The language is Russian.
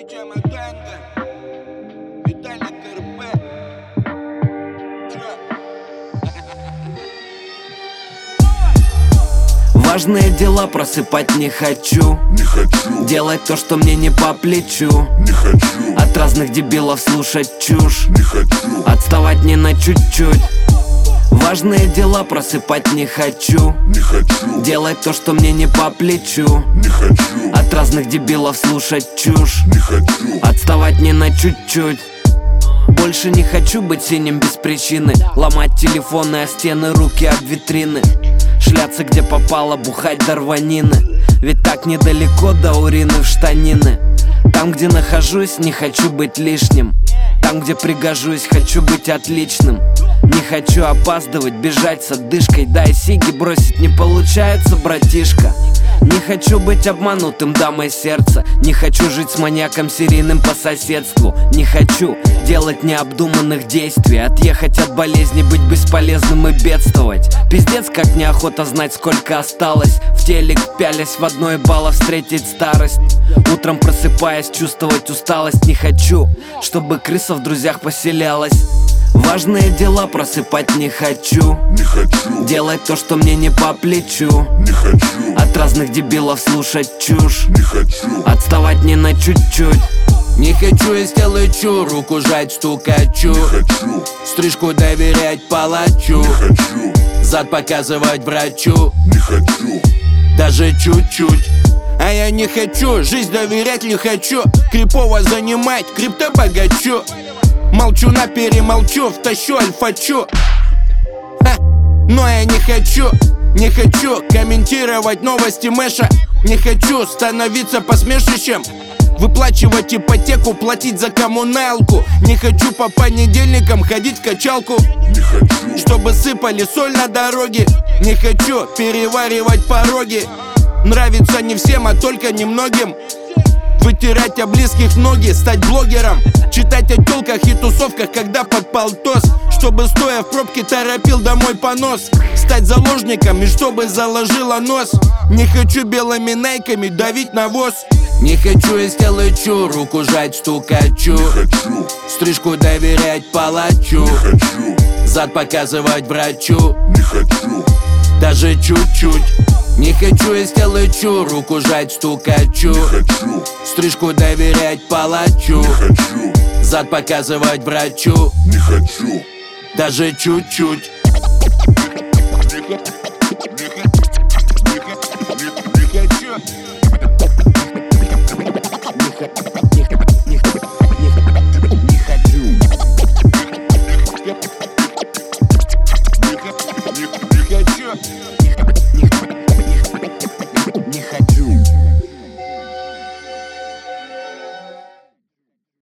DJ Matanga, Виталик РП. Важные дела просыпать не хочу. Делать то, что мне не по плечу. От разных дебилов слушать чушь. Отставать не на чуть-чуть. Важные дела просыпать не хочу. Делать то, что мне не по плечу. От разных дебилов слушать чушь. Отставать не на чуть-чуть. Больше не хочу быть синим без причины. Ломать телефоны о стены, руки об витрины. Шляться где попало, бухать до рванины. Ведь так недалеко до урины в штанины. Там, где нахожусь, не хочу быть лишним. Там, где пригожусь, хочу быть отличным. Не хочу опаздывать, бежать с отдышкой. Да и сиги бросить не получается, братишка. Не хочу быть обманутым дамой сердца. Не хочу жить с маньяком серийным по соседству. Не хочу делать необдуманных действий. Отъехать от болезни, быть бесполезным и бедствовать. Пиздец, как неохота знать, сколько осталось. В телек пялясь, в одно ебало встретить старость. Утром просыпаясь, чувствовать усталость. Не хочу, чтобы крыса в друзьях поселялась. Важные дела просыпать не хочу. Делать то, что мне не по плечу. От разных дебилов слушать чушь. Отставать не на чуть-чуть. Не хочу и сделаю, руку жать стукачу. Стрижку доверять палачу. Зад показывать врачу. Даже чуть-чуть. А я не хочу, жизнь доверять не хочу. Крипово занимать, крипто богачу. Молчу на перемолчу, втащу альфачу. Но я не хочу комментировать новости Мэша. Не хочу становиться посмешищем. Выплачивать ипотеку, платить за коммуналку. Не хочу по понедельникам ходить в качалку. Чтобы сыпали соль на дороге. Не хочу переваривать пороги. Нравится не всем, а только немногим. Вытирать о близких ноги, стать блогером. Читать о тёлках и тусовках, когда под полтос. Чтобы стоя в пробке торопил домой понос. Стать заложником и чтобы заложила нос. Не хочу белыми найками давить навоз. Не хочу и сделаю, руку жать стукачу. Стрижку доверять палачу. Зад показывать врачу. Даже чуть-чуть. Не хочу и сделаю, руку жать стукачу. Стрижку доверять палачу. Зад показывать врачу. Даже чуть-чуть. Не хочу.